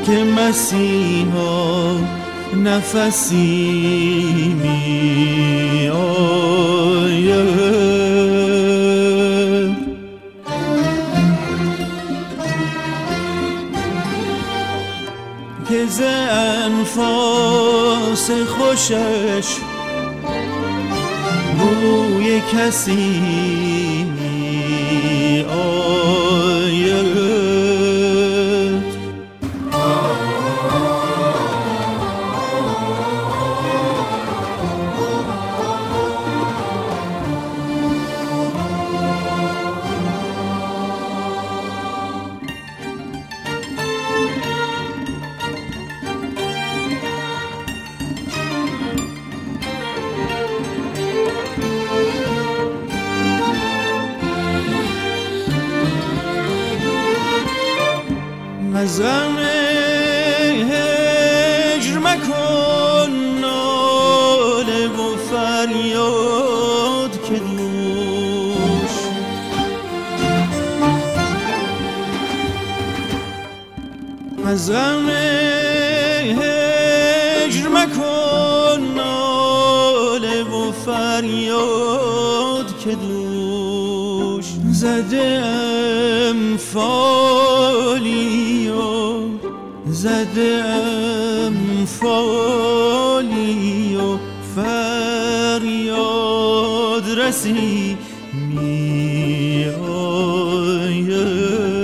که مسیحا نفسی می آید، که ز انفاس خوشش بوی کسی می آید. از غم هجر مکن ناله و فریاد که دوش از غم هجر مکن ناله و فریاد که دوش زده ام فالی زده ام فالی و فریاد رسی می آید.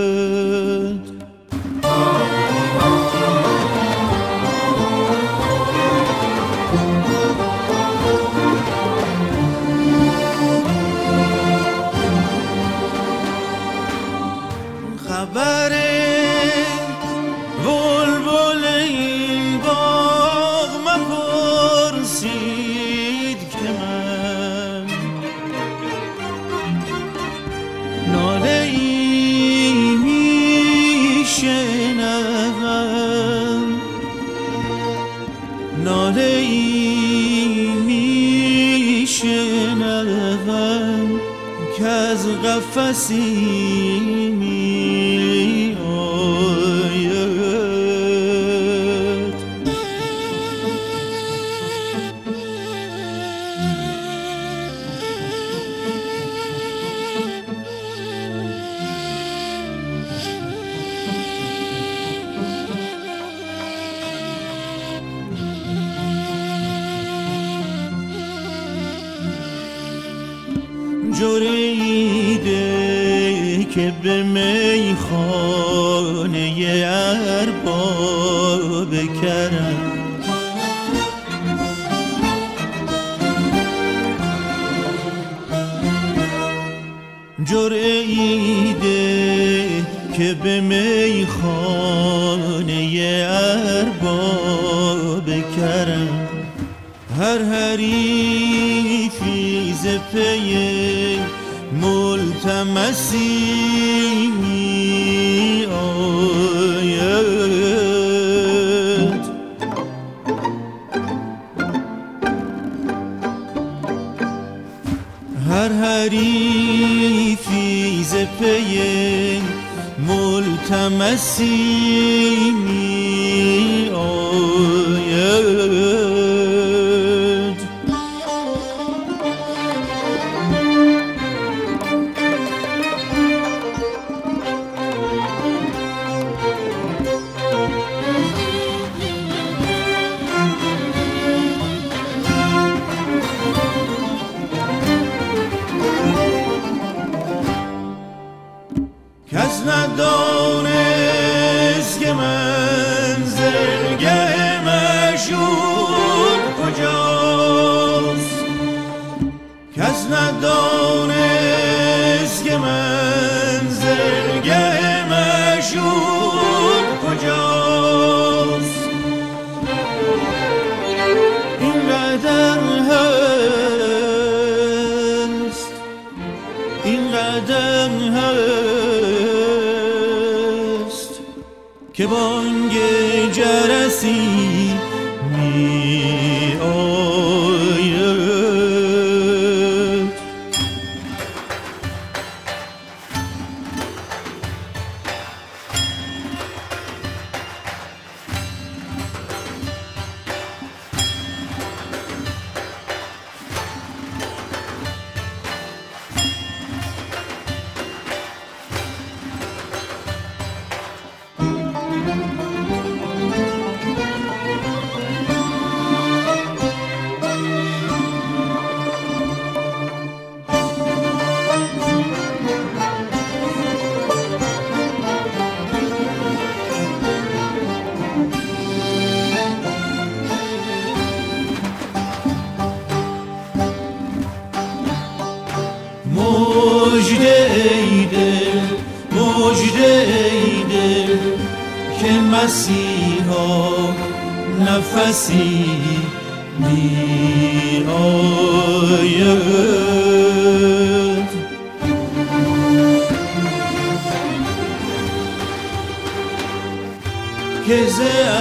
خبر بلبل این باغ مپرسید که من ناله ای میشنوم، ناله ای میشنوم که از قفسی می آید. جریده که به میخانه ارباب کرم، جریده که به میخانه ارباب کرم، هر حریفی ز پی ملتمسی می آید. هر حریفی ز پی ملتمسی می آید. کس ندانست که منزلگه معشوق کجاست، کس ندانست که منزلگه معشوق کجاست. اینقدر هست، اینقدر هست که بانگ جرسی می آید. مسیحا نفسی می آید که ز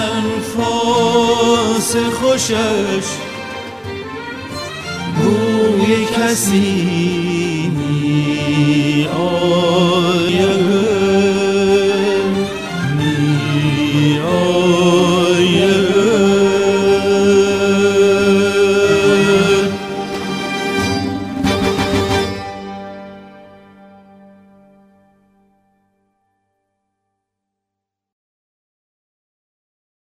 انفاس خوشش بوی کسی